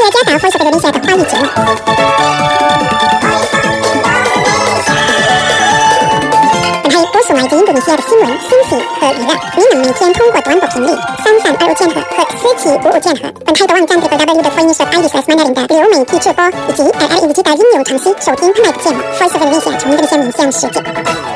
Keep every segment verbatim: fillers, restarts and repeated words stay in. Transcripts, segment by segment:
大家到 Voice of Indonesia 的华语节目。本台播送来自印度尼西亚的新闻、信息和娱乐。你能每天通过短波频率三三二五千赫和四七五五千赫，本台的网站 double-u double-u double-u 的 voice of Indonesia Mandarin 的流媒体直播，以及 L L E 机的应用程序收听本台的节目。Voice of Indonesia 从印度尼西亚面向世界。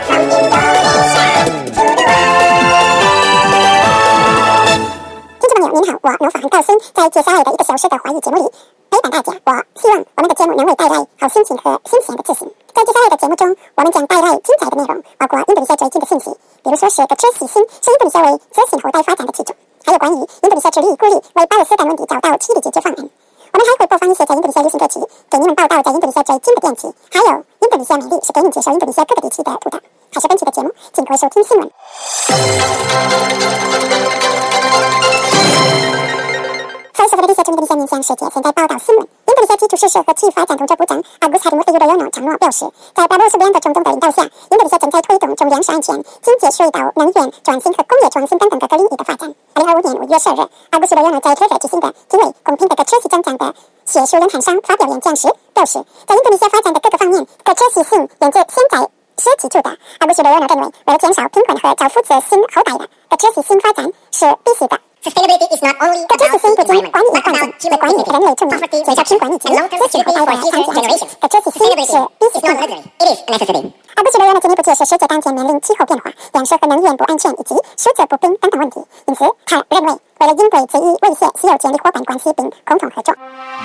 您好，我罗法很高兴在接下来的一个小时的华语节目里陪伴大家。我希望我们的节目能为带来好心情和新鲜的自信。在接下来的节目中，我们将带来精彩的内容，包括印度尼西亚最近的信息，比如说是可持续性是印度尼西亚为自信后代发展的基础，还有关于印度尼西亚致力鼓励为巴勒斯坦问题找到区域解决方案。我们还会播放一些在印度尼西亚流行歌曲，给你们报道在印度尼西亚最近的电器，还有印度尼西亚美丽是给你介绍印度尼西亚各个地区的图档。开始本期的节目，请各位收听新闻。Voice of Indonesia 从印度尼西亚面向世界，现在报道新闻。印度尼西亚基础设施和区域发展工作部长 Agus Harimurti Yudhoyono 承诺表示，在巴罗斯两个中东的领导下，印度尼西亚正在推动中粮食安全、经济、水稻、能源转型和工业创新等等各个领域的发展。二零二五年五月十二日 ，Agus Yudhoyono 在特热举行的题为“公平的可持续增长”的学术论坛上发表演讲时表示，在印度尼西亚发展的各个方面，可持续性沿着现在是基础的。Agus Yudhoyono 认为，为了减少贫困和造福子孙后代的可持续性发展是必须的。 Sustainability is not only about the environment, but about human well-being, poverty, and long-term security for future generations. Sustainability is not luxury; it is a necessity. 阿布希罗约呢进一步解释世界当前面临气候变化、粮食和能源不安全以及输出不平等等问题，因此他认为，为了应对这一威胁，需要建立伙伴关系并共同合作。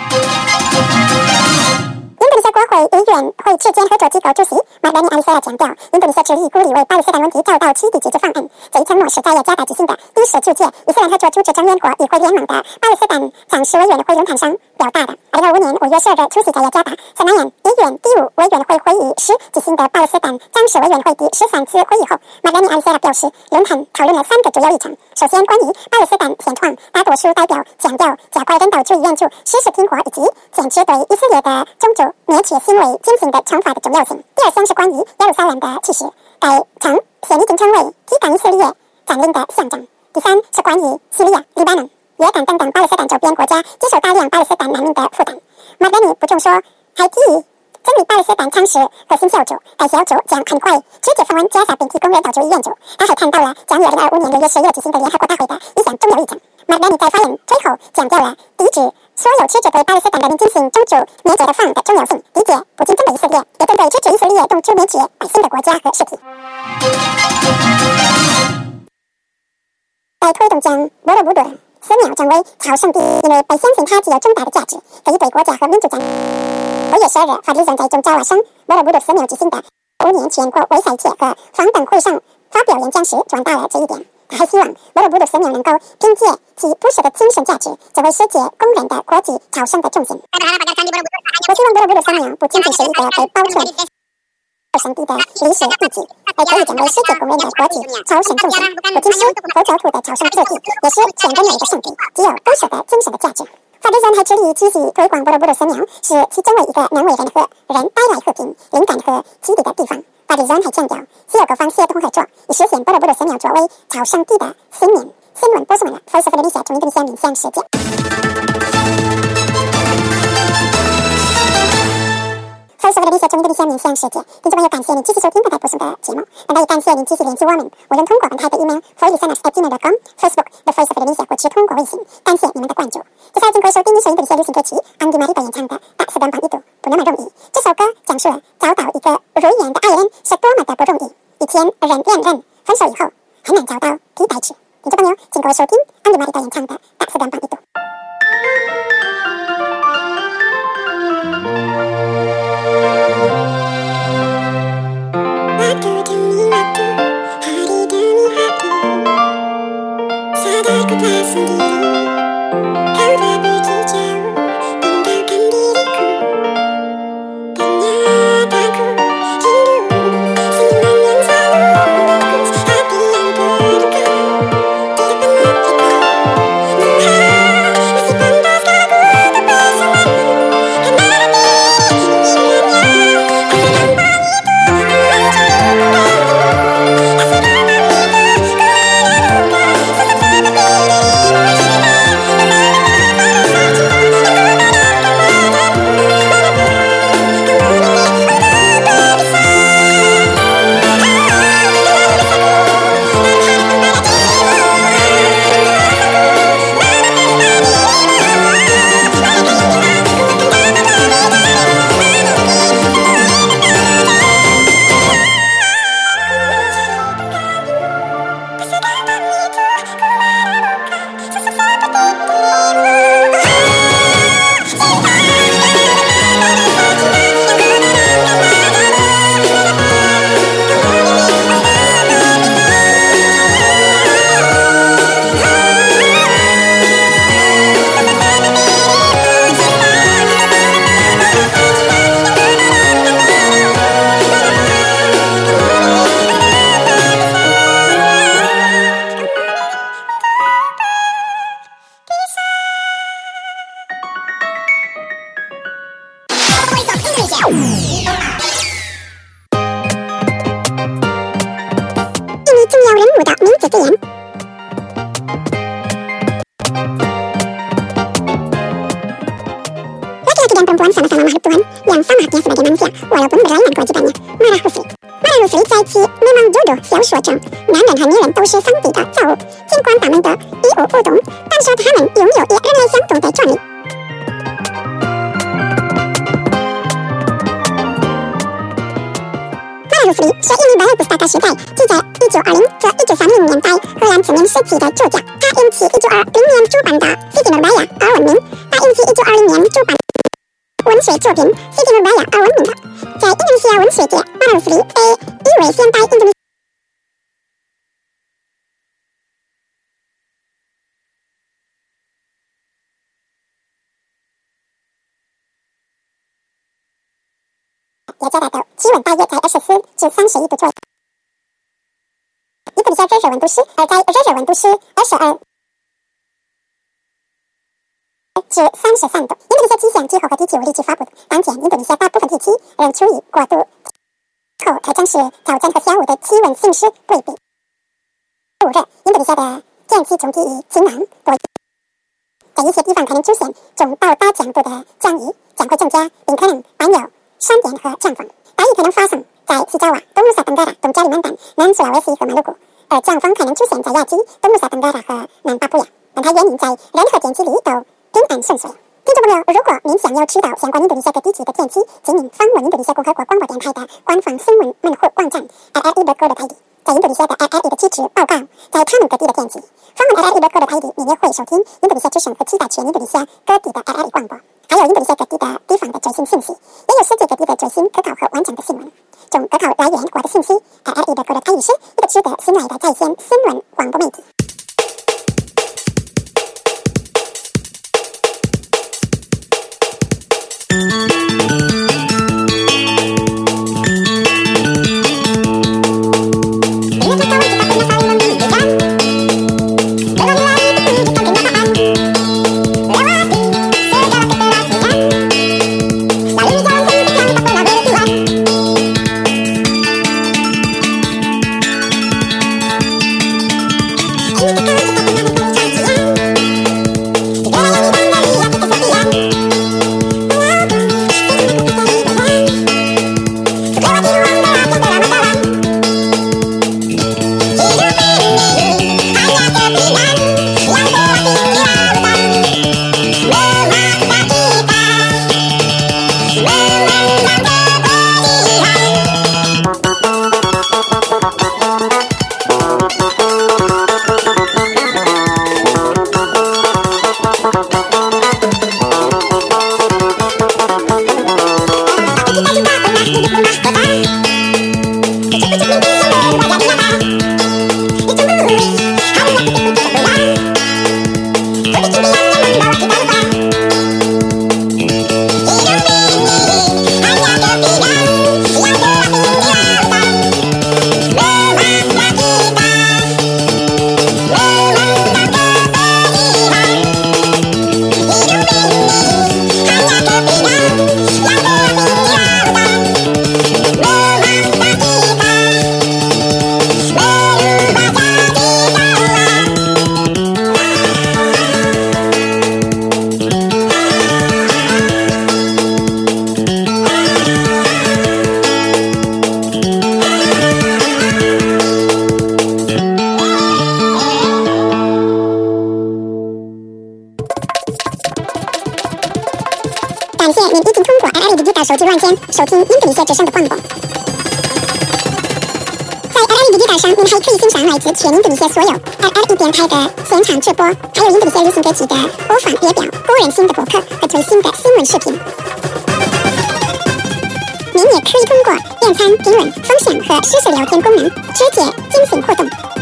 印度尼西亚国会议员会之间合作机构主席马达尼阿里塞拉强调，印度尼西亚致力鼓励为巴勒斯坦问题找到区域解决方案。这一承诺是在雅加达举行的第十九届伊斯兰合作组织成员国议会联盟的巴勒斯坦战士委员会论坛上表达的。二零二五年五月十二日出席在雅加达塞纳宴议院第五委员会会议时举行的巴勒斯坦战士委员会第十三次会议后，马达尼阿里塞拉表示，论坛讨论了三个主要议程。首先，关于巴勒斯坦现状，大多数代表强调加快人道主义援助、实施停火以及坚持对以色列的种族灭绝行为进行的惩罚的重要性。第二项是关于耶路撒冷的启示，该城现已经成为抵抗以色列占领的象征。第三是关于叙利亚、黎巴嫩、约旦等等巴勒斯坦周边国家接受大量巴勒斯坦难民的负担。马达尼补充说，还提议成立巴勒斯坦常识核心小组，该小组将很快直接访问加沙并提供人道主义援助。他还谈到了将于二零二五年六月十日举行的联合国大会的一项重要议程。马达尼在发言最后强调了抵制所有持续对巴勒斯坦人民进行种族灭绝的方案的重要性，理解不仅针对以色列，也针对支持以色列种族灭绝百姓的国家和实体。在推动将摩洛布顿寺庙成为朝圣地，因为被相信它具有重大的价值，可以对国家和民族讲。五月十二日，法利人在中爪哇省摩洛布顿寺庙举行的五年全国维赛节和访等会上发表演讲时传达了这一点。他还希望摩洛布顿寺庙能够凭借其朴实的精神价值，作为世界公认的国际朝圣的中心。我希望摩洛布顿寺庙不仅仅是一个被保存圣地的历史遗迹，还可以成为世界公认的国际朝圣中心。不仅是佛教徒的朝圣之地，也是全人类的圣地，具有朴实的精神的价值。法利人还致力积极推广摩洛布顿寺庙，是其作为一个能为人和人带来和平、灵感和激励的地方。法利人还强调，需要各方协同合作，以实现摩洛布顿寺庙作为朝圣地的信念。新闻播送完了 ，Voice of Indonesia 从印度尼西亚面向世界。Voice of Indonesia 从印度尼西亚面向世界，听众朋友，感谢您继续收听本台播送的节目。本台也感谢您继续联系我们，无论通过本台的 email voilisanas at gmail dot com、Facebook The Voice of Indonesia 或是通过微信，感谢你们的关注。接下来请各位收听一首印度尼西亚流行歌曲 Anggi Marita 演唱的《大斯丹邦一度》，不那么容易。这首歌讲述了找到一个如愿的爱人是多么的不容易，以前人恋人分手以后很难找到替代者。听众朋友，请各位收听 Anggi Marita 演唱的《大斯丹邦一度》。Waktu demi waktu, hari demi hari, sadar ku telah sendiri, kau telah pergi jauh, tinggalkan diriku. Ternyata ku rindu senyuman yang selalu membungkus hati yang terluka. Tidak pernah kita 印尼重要人物的名字字眼。Laki-laki dan perempuan sama-sama makhluk Tuhan yang sama haknya sebagai manusia walaupun berlainan kewajibannya. Marah Husri. Marah Husri 在其 memang jodoh 小说中，男人和女人都是上帝的造物，尽管他们的一无不懂，但是他们拥有与人类相同的权利。马拉鲁斯里是印尼白尔古斯塔卡时代即在一九二零至一九三零年代荷兰殖民时期的作家，他因其一九二零年出版的《西迪努白亚》而闻名，他因其一九二零年出版文学作品《西迪努白亚》而闻名的。在印度尼西亚文学界，马拉鲁斯里被誉为现代印度尼雅加达州气温大约在二十四至三十一度左右。印度尼西亚热热温度是，而在热热温度是二十二至三十三度。印度尼西亚气象气候和地球日记发布，当前印度尼西亚大部分地区仍处于过渡后，特征是早晨和下午的气温形势对比酷热。印度尼西亚的天气总体以晴朗多云，在一些地方可能出现中到大强度的降雨，将会增加，并可能伴有闪电和降风。大雨可能发生在西爪哇、东努萨登嘎拉、东加里曼丹、南苏拉威西和马鲁古，而降风可能出现在雅基、东努萨登嘎拉和南巴布亚，但它原因在任何天气里都平安顺遂。听众朋友，如果您想要知道相关印度尼西亚各地区的天气，请您访问印度尼西亚共和国广播电台的官方新闻门户网站 r r e dot co dot i d， 在印度尼西亚的 r r e 的地址报告在他们各地的天气。访问 r r e dot co dot i d， 您也会收听印度尼西亚之声和其他全印度尼西亚各地的 r r e 广播，还有印度尼西亚各地的地方的最新信息，也有世界各地的最新可靠和完整的新闻。从可靠来源获得信息 ，r r e dot co dot i d 是一个值得信赖的在线新闻广播媒体。感谢您已经通过 R R E Digital 手机软件收听印度尼西亚之声的广播。在 R R E Digital 上，您还可以欣赏来自全印度尼西亚所有 R R E 电台的现场直播，还有印度尼西亚流行歌曲的播放列表、个人新的博客和最新的新闻视频。您也可以通过点赞、评论、分享和实时聊天功能直接进行互动。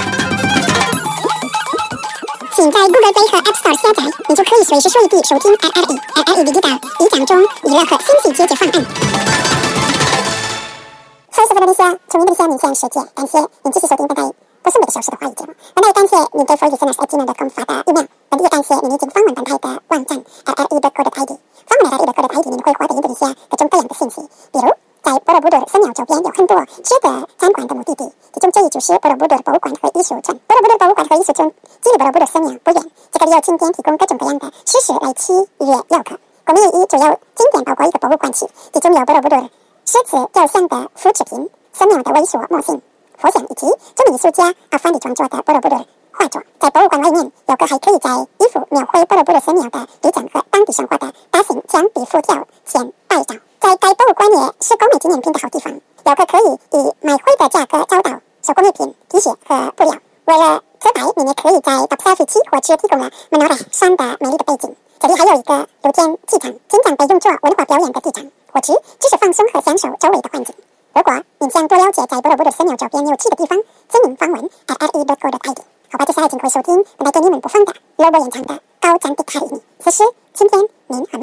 请在 Google Play 和 App Store 下载，你就可以随时随地收听 R R E R R E Digital 一讲中娱乐和信息解决方案。收视印度尼西亚，从印度尼西亚面向世界，感谢您继续收听本台不是每个小时的华语节目。本台感谢您给 For Listeners at gmail dot com 发的 email， 本地也感谢您已经访问本台的网网站 at r e dot co dot i d， 访问 at r e dot co dot i d 你会获得印度尼西亚各种各样的信息，比如在波罗布多森庙周边有很多值得参观的目的地，其中之一就是波罗布多博物馆和艺术村。波罗布多博物馆和艺术村距离波罗布多森庙不远，这个旅游景点提供各种各样的设施来契约游客。国民以主要景点包括一个博物馆区，其中有波罗布多诗词雕像的复制品、森庙的微缩模型、佛像以及著名艺术家阿凡里创作的波罗布多画作。在博物馆外面，游客还可以在一幅描绘波罗布多森庙的立像和当地生活的大型墙壁浮雕前拍照。在该博物馆也是购买纪念品的好地方，游客可以以买回的价格找到手工艺品、皮鞋和布料。为了自拍，你也可以在 Top Selfie 或者提供了 Menora 山的美丽的背景。这里还有一个露天剧场，经常被用作文化表演的地场，或者只是放松和享受周围的环境。如果您想多了解在波罗布多森庙周边有趣的地方，请您访问 at r e dot co dot i d。好吧，接下来请各位收听本来给你们播放的罗伯演唱的《高赞的卡里尼》。此时，今天您和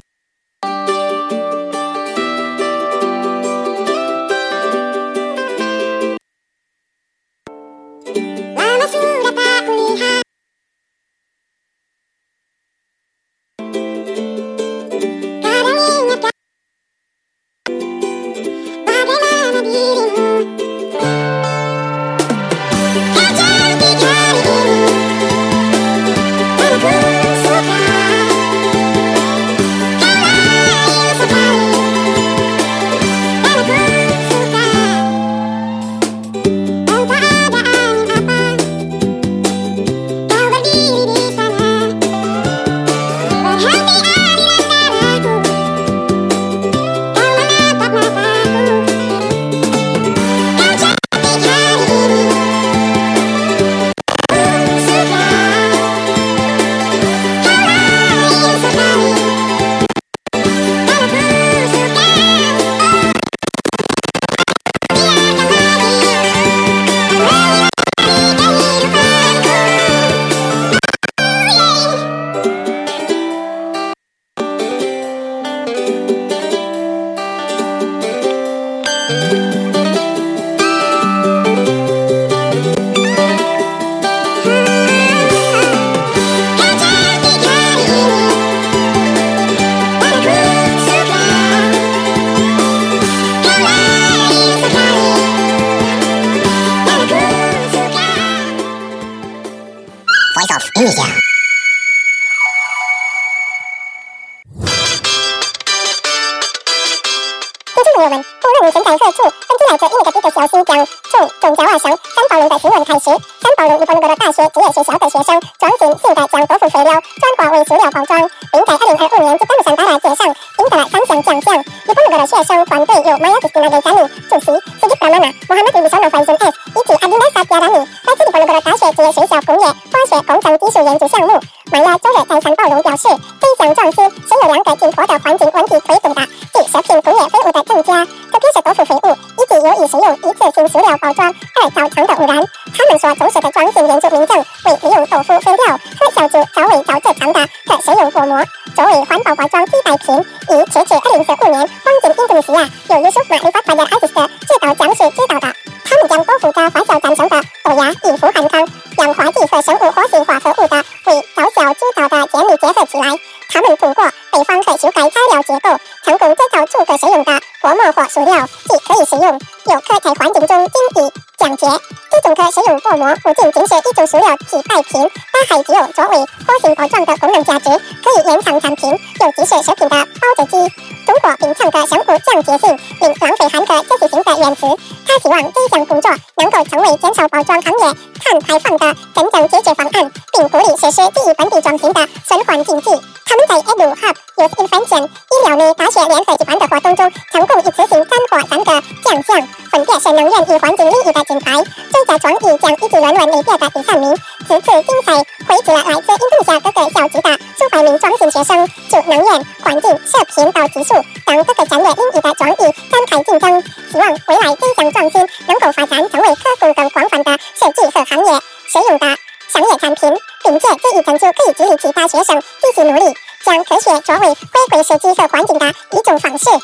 朋友们，无论你身在何处，本期来自印尼的第一个消息将从中焦二省三宝龙的新闻开始。三宝龙尼泊尔大学职业学校的学生装新型的将多副废料转化为塑料包装，并在二零二五年吉丹姆山达拉节上赢得了三项奖项。尼泊尔的学生团队由玛雅迪斯纳雷加尼主席，斯基布拉曼娜、穆罕默迪米索诺范森 S 以及阿迪拉萨迪亚拉尼来自尼泊尔大学职业学校工业、化学、工程技术研究项目。玛雅周日在三宝龙表示，这一项装饰是有两个紧迫的环境问题推动的，即食品工业废物的增加，特别是多副废物以及由于使用一次性塑料包装而造成的污染。他们说，中式的装饰研究明证为利用豆腐废料和小猪作为造纸厂的可食用薄膜作为环保包装替代品。以截至二零四五年，黄金印度尼西亚由优秀马里法团的 artist 指导讲师指导的，他们将多副在发酵战胜的欧亚易富含抗氧化剂和生物活性化合物的为高效制造的建立结合起来。他们通过配方和修改材料结构，成功制造足可食用的薄膜或塑料，既可以使用，又可在环境中轻易降解。这种可食用薄膜不仅仅是一种塑料替代品，它还具有作为活性包装的功能价值，可以延长产品，尤其是食品的保质期。通过并强的生物降解性，并浪费含可这些新的原子。他希望这项工作能够成为减少包装行业碳排放的真正解决方案，并鼓励实施基于本地创新的循环经济。他们在 Edu Hub Youth Invention 医疗内大学联合举办的活动中，成功一次性斩获三个奖项，分别是能源与环境领域的金牌、最佳创意奖以及人文类别的第三名。此次竞赛汇集了来自印度尼西亚各个校级的数百名创新学生，就能源、环境、食品到技术等各个战略领域的创意展开竞争。希望未来这项创新能够发展成为可供更广泛的设计和行业使用的商业产品，并且这一成就可以激励其他学生继续努力，将科学作为回馈设计和环境的一种方式。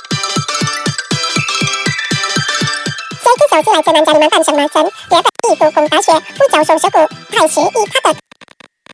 这个消息来自南加里曼丹省马森列本伊杜公大学副教授石古泰什以他的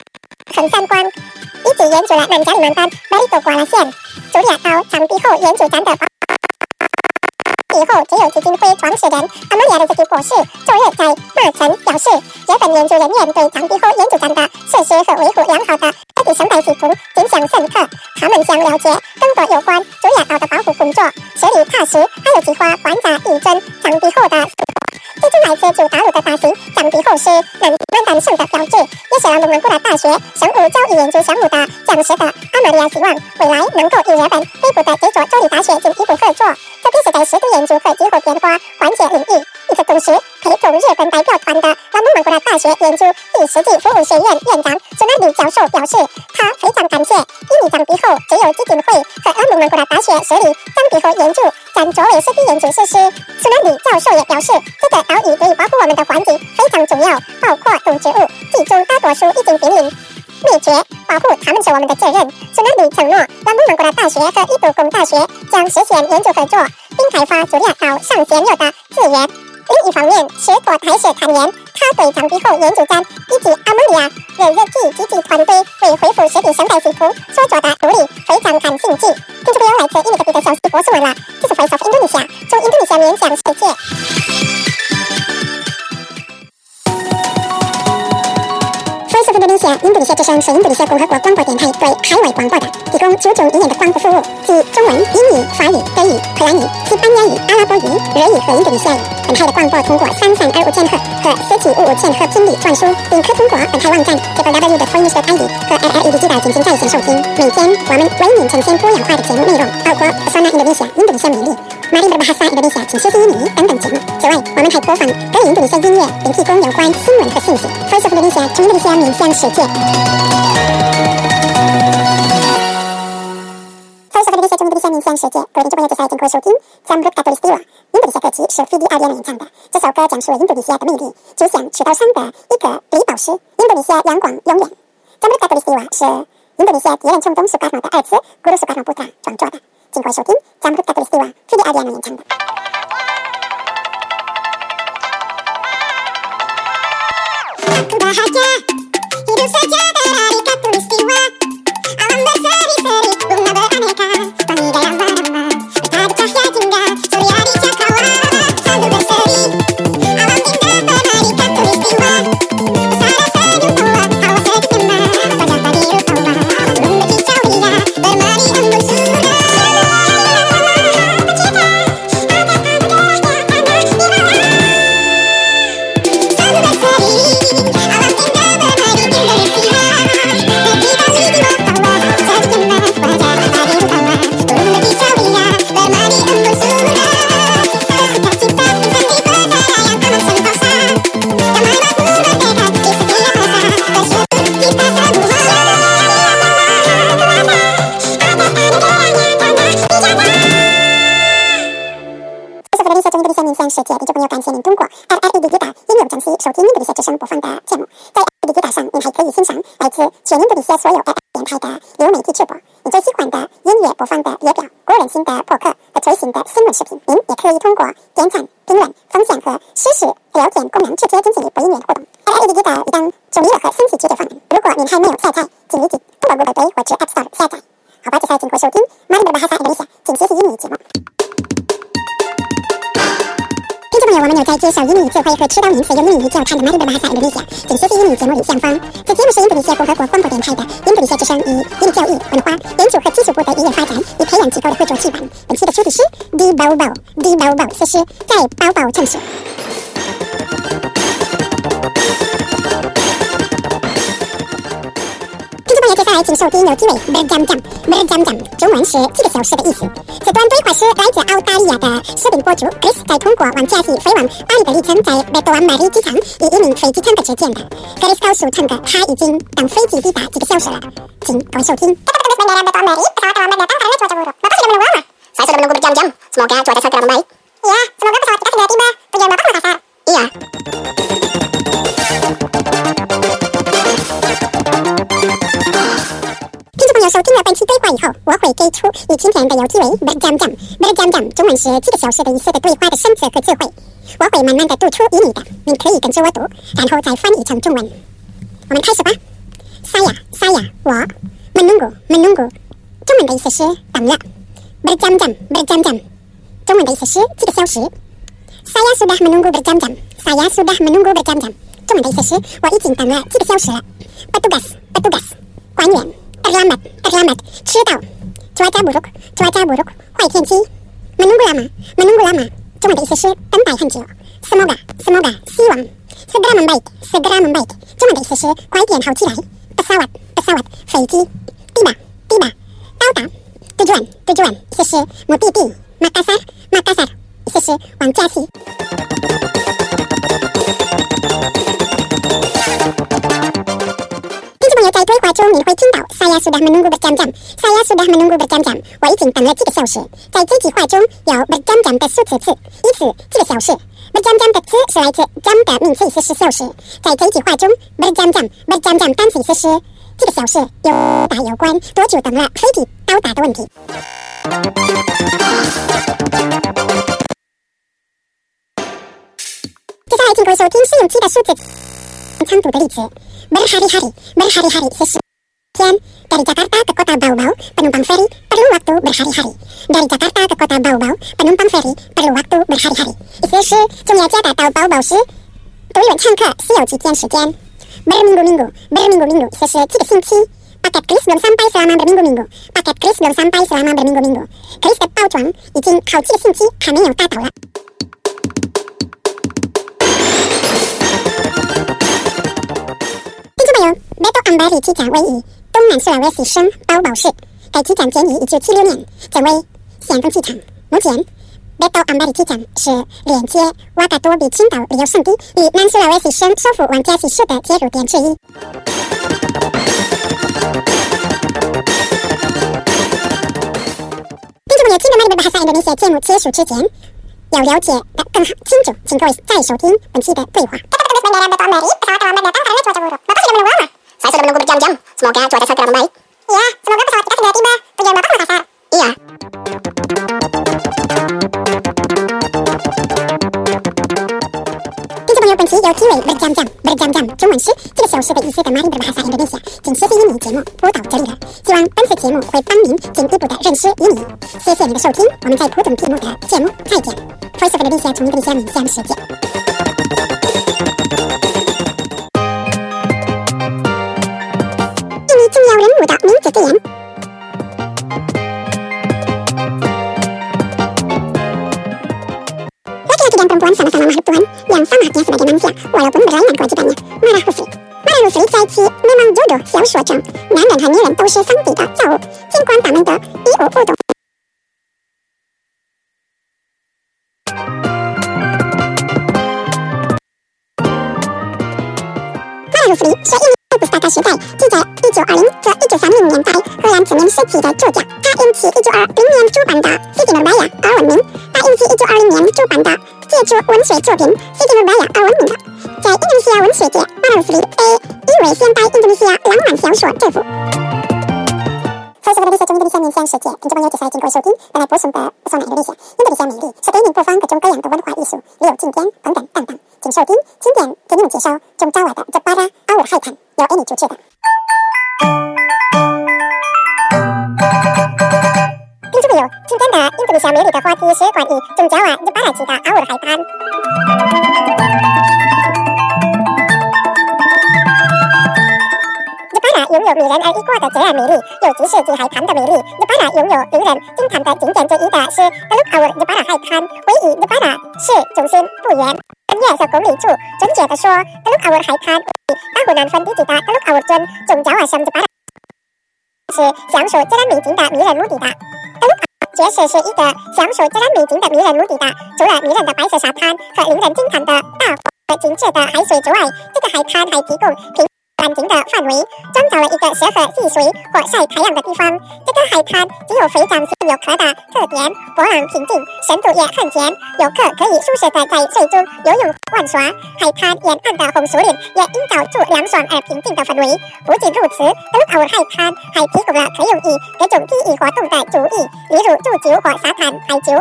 横山光一举援助了南加里曼丹马里多瓜拉县茱莉亚岛长臂后援助站的以后只有基金会创始人阿莫利亚的这个博士周日在马城表示，日本援助人员对长臂后援助站的设施和维护良好的在地生态系统印象深刻，他们想了解更多有关茱莉亚岛的保护工作，设立塔什，还有计划观察地震长臂后的。这种来自旧大陆的大型长臂后是南曼丹省的标志，也是让蒙古的大学生物教育研究项目的讲师的阿莫利亚希望未来能够与日本内部的这座州立大学进一步合作，特别是在湿度研究和气候变化缓解领域。与此同时，陪同日本代表团的拉蒙蒙古的大学研究与实际服务学院院长孙安里教授表示，他非常感谢因为长臂后只有基金会和拉蒙蒙古的大学设立长臂后研究站作为实地研究设施。孙安里教授也表示，这个岛屿对于保护我们的环境非常重要，包括动植物，其中大多数已经濒临灭绝，保护它们是我们的责任。孙安里承诺，拉蒙蒙古的大学和伊都宫大学将实现研究合作，并开发茱莉亚岛上现有的资源。另一方面，史托还是坦言，他对长臂后援助站以及阿莫利亚日日体积极团队为恢复湿地生态系统所做的努力非常感兴趣。听众朋友，来自印尼各地的消息播送完了，这是 Voice of Indonesia， 从印度尼西亚面向世界。Voice of Indonesia， 印度尼西亚之声是印度尼西亚共和国广播电台对海外广播的提供九种语言的广播服务，即中文、英语、法语、德语、荷兰语、西班牙语、阿拉伯语、日语和印度尼西亚语。本台的广播通过三三二五千赫和四七五五千赫频率传输，并可通过本台网站 double-u double-u double-u dot voice dot I D 和 L L E D 机道进行在线收听。每天我们为您呈现多样化的节目内容，包括 Pesona Indonesia 印度尼西亚美丽、Mari Berbahasa Indonesia 请学习英语等等节目。此外，我们还播放各印度尼西亚音乐，并提供有关新闻和信息。Voice of Indonesia， 从印度尼西亚面向世界。Voice of Indonesia， 从印度尼西亚面向世界。各位听众朋友，接下来请各位收听 Zamrud Khatulistiwa， 印度尼西亚歌曲是 Fidi Aldiano 演唱的。这首歌讲述了印度尼西亚的魅力，就像赤道上的一个离岛石，印度尼西亚阳光永远。Zamrud Khatulistiwa 是印度尼西亚第一任总统苏卡诺的儿子 Guru Soekarno Putra 创作的。请各位收听 Zamrud Khatulistiwa Fidi Aldiano 演唱的。Aku bahagia, hidup sejahtera di Khatulistiwa. Alam berseri-seri, bunga beraneka, pemuda yang bernama bertajuk cahaya jingga, surya di cakrawala, sambil berseri. Alam indah pernah di Khatulistiwa, pesara senyum tua, hawa sedikit mah, wajah biru tua, burung berkicau ria, bermari embun surga.世界听众朋友，感谢您通过 L L E D 机打音乐正式收听印度尼西亚之声播放的节目。在 L L E D 机打上，您还可以欣赏来自全印度尼西亚所有 L L 电台的流媒体直播，你最喜欢的音乐播放的列表、鼓舞人心的播客和最新的新闻视频。您也可以通过点赞、评论、分享和实时聊天功能直接进行播音乐互动。L L E D 机打一档中立和信息解决方案。如果您还没有下载，请立即通过 Google Play 或者 App Store 下载。好吧，接下来请各位收听 Mari Berbahasa Indonesia， 请学习英语节目。听众朋友，我们有在介绍英语词汇和指导名词用英语教材的 Mari Berbahasa Indonesia， 请学习英语节目里上方。此节目是印度尼西亚共和国广播电台的印度尼西亚之声与印度教育、文化研究和技术部的语言发展与培养机构的合作举办。本期的主题是 Di Bau-Bau Di Bau-Bau 此时在包包城市。接下来请收听有机会 berjam-jam berjam-jam 中文是几个小时的意思。此段对话是来自澳大利亚的视频博主 Chris 在通过玩家系飞往巴黎的历程，在 Batuan Mari 机场与一名飞机乘客之间的。Chris 告诉乘客他已经等飞机抵达几个小时了，请各位收听。 Saya sudah menunggu berjam-jam. Semoga cuaca segera membaik. Iya, semoga pesawat kita segera tiba. Tujuan Bapak Makassar. Iya. 收听了本期对话以后，我会给出与今天的有机会 berjam-jam berjam-jam 中文是几个小时的意思的对话的生词和词汇。我会慢慢的读出英语的，你可以跟着我读，然后再翻译成中文。我们开始吧。 saya saya 我 menunggu menunggu 中文的意思是等了 berjam-jam berjam-jam 中文的意思是几个小时 saya sudah menunggu berjam-jam saya sudah menunggu berjam-jam 中文的意思是我已经等了几个小时了 petugas petugas 官员 terlambat terlambat 迟到 cuaca buruk cuaca buruk 坏天气 menunggu lama menunggu lama 中文的意思是等待很久 semoga semoga 希望 segera membaik segera membaik 中文的意思是快点好起来 pesawat pesawat 飞机 tiba tiba 到达 tujuan tujuan 意思是目的地 Makassar Makassar 意思是往加西在对话中你会听到 saya sudah menunggu berjam-jam saya sudah menunggu berjam-jam 我已经等了几个小时在这句话中有 berjam-jam 的数词词依次几个小时 berjam-jam 的词是来自 jam 的名词意思是小时在这句话中 berjam-jam berjam-jam 单词意思是几个小时有答有关多久等了飞机到达的问题接下来请各位收听试用期的数字长度的例词 berhari-hari berhari-hari 意思是天 dari Jakarta ke kota Bau-Bau penumpang feri perlu waktu berhari-hari dari Jakarta ke kota Bau-Bau penumpang feri perlu waktu berhari-hari 意思是从雅加达到包宝时独轮乘客需要几天时间 berminggu-minggu berminggu-minggu 意思是几个星期 paket kris belum sampai selama berminggu-minggu paket kris belum sampai selama berminggu-minggu kris 的包装已经好几个星期还没有大到了Beto Ambari 机场位于东南苏拉威西省包宝市，该机场建于一九七六年，成为先锋机场。目前 ，Beto Ambari 机场是连接瓦嘎多比群岛旅游胜地与南苏拉威西省首府万加西市的接入点之一。听众朋友，听众们，bahasa Indonesia 节目结束之前，要了解的更清楚，请各位再收听本期的对话。Saya sudah menunggu berjam-jam. Semoga cuaca segera membaik. Iya, semoga pesawat kita segera tiba. Tujuan Bapak Makassar. Iya. 听众朋友，本期有题为 berjam-jam berjam-jam 中文是这个小时的意思的 Mari berbahasa Indonesia 仅学习英语节目播到这里了。希望本次节目会帮您进一步的认识英语。谢谢你的收听，我们在普通题目的节目再见。Voice of Indonesia 从印度尼西亚面向世界。重要人物的名字字眼 Laki-laki dan perempuan sama-sama makhluk Tuhan yang sama haknya sebagai manusia walaupun berlainan kewajibannya. Marah Husri Marah Husri 在其 memang jodoh 小说中，男人和女人都是上帝的造物，尽管他们的一无不懂。Marah Husri 是印度古斯塔克时代记载一九二零至一九三零年代荷兰殖民时期的作家，他因其一九二零年出版的《西吉努白雅》而闻名。他因其一九二零年出版的杰出文学作品《西吉努白雅》而闻名的。在印度尼西亚文学界，马拉鲁斯里被誉为现代印度尼西亚浪漫小说之父。Voice of Indonesia 中印度尼西亚面向世界，听众朋友，接下来请各位收听本来播送的播送来印度尼西亚。印度尼西亚美丽是给您播放各种各样的文化艺术、旅游景点等等等等。请收听今天给你们介绍中爪哇的 Jepara 阿尔海滩，由 Amy 主持的。听众朋友，今天的印度尼西亚美丽的话题是关于中爪哇 Jepara 级的阿尔海滩。Jepara 拥有迷人而异国的自然美丽，尤其是及海滩的美丽。Jepara 拥有令人惊叹的景点之一的是 Teluk Awur Jepara 海滩，位于 Jepara 市中心不远约十公里处。准确的说 ，Teluk Awur 海滩为大湖南分地级的 Teluk Awur 镇中爪哇省 Jepara 是享受自然美景的迷人目的地。Teluk Awur 确实是一个享受自然美景的迷人目的地。除了迷人的白色沙滩和令人惊叹的大和精致的海水之外，这个海滩还提供平干净的范围，创造了一个适合戏水或晒太阳的地方。这个海滩具有非常吸引游客的特点，波浪平静，深度也很浅，游客可以舒适的在水中游泳玩耍。海滩沿岸的红树林也营造出凉爽而平静的氛围。不仅如此 ，Teluk Awur 海滩还提供了可用于各种体育活动的主意，例如足球或沙滩排球。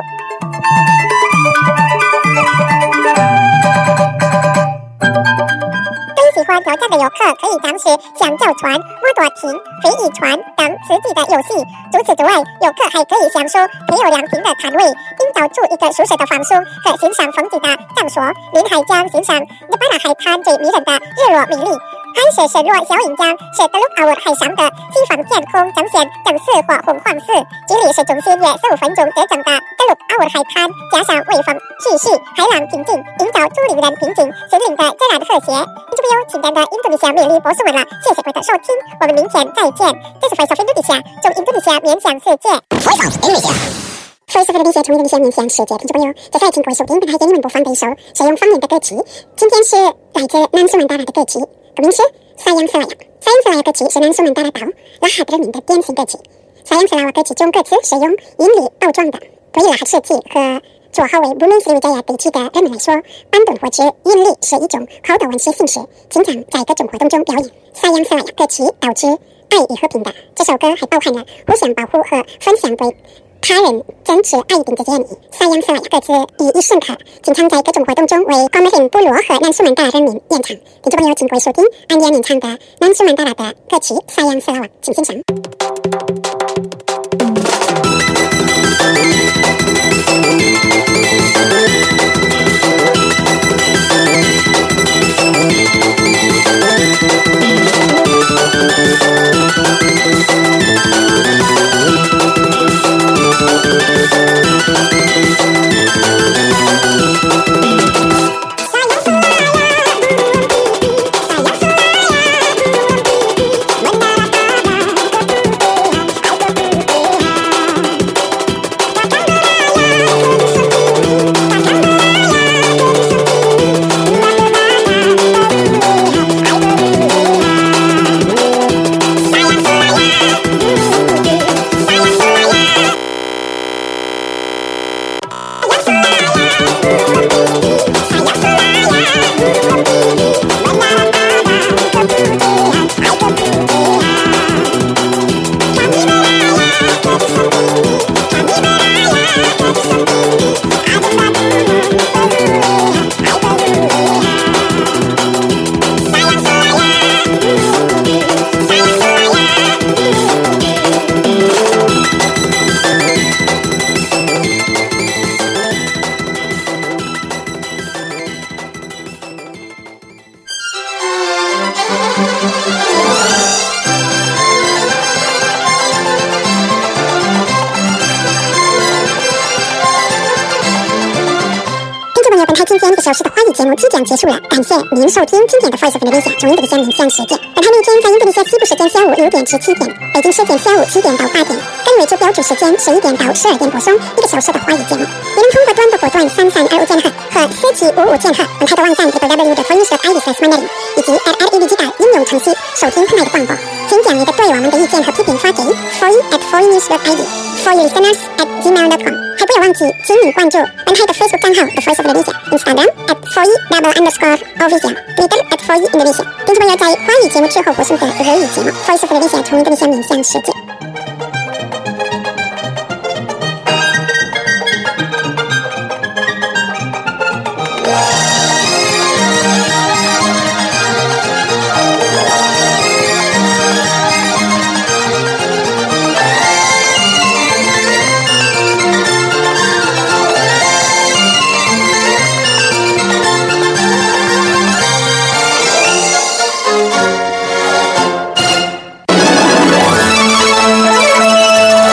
对喜欢挑战的游客可以尝试香蕉船、摸果艇、飞翼船等实际的游戏。除此之外，游客还可以享受别有良庭的摊位，营造出一个舒适的放松和欣赏风景的场所。临海江欣赏日巴拉海滩最迷人的日落美丽。拍摄摄落小银江是德鲁奥尔海上的西方天空呈现正式或红黄色，距离市中心约十五分钟车程的德鲁奥尔海滩，加上微风徐徐、海浪平静，营造出令人平静心灵的自然和谐。听众朋友，今天的印度尼西亚魅力播送完了，谢谢各位的收听，我们明天再见。这是 Voice of Indonesia， 从印度尼西亚面向世界。 Voice of Indonesia。 Voice of Indonesia 从印度尼西亚面向世界，听众朋友，接下来请各位收听本台给你们播放的一首使用方言的歌曲。今天是来自南苏门答腊的歌曲，歌名是萨扬斯拉雅。萨扬斯拉雅歌曲是南苏门答腊岛拉哈德人民的典型歌曲。萨扬斯拉雅歌曲中歌词是用音律包装的，对于拉哈设计和做好为布伦斯维加亚地区的人们来说，安顿或者音律是一种口头文字形式，经常在各种活动中表演。萨扬斯拉雅歌曲导致爱与和平的，这首歌还包含了互相保护和分享对他人真挚爱定的建议。萨扬斯拉雅歌词意义深刻，经常在各种活动中为瓜麦林部落和南苏门答腊人民演唱。听众朋友，请各位收听安迪安演唱的南苏门答腊的歌曲《萨扬斯拉雅》，请欣赏。本台今天一个小时的华语节目即将结束了，感谢您收听今天的 Voice of Indonesia 从印度尼西亚面向世界。本台每天在印度尼西亚西部时间下午六点至七点，北京时间下午七点到八点，跟瑞州标准时间十一点到十二点播送一个小时的华语节目。也能通过短波波段三三二五千赫和四七五五千赫，本台的网站 double-u double-u double-u dot voice dot i d slash mandarin 以及 at l e d 的应用程序收听本台的广播。请将你的对我们的意见和批评发给 four at four news dot i d for you listeners at gmail dot com。还不要忘记，请你关注本台的 Facebook 账号 The Voice of Indonesia、Instagram at four double underscore official、Twitter at four Indonesia。听众朋友，在华语节目之后播送的日语节目 Voice of Indonesia 从印度尼西亚面向世界。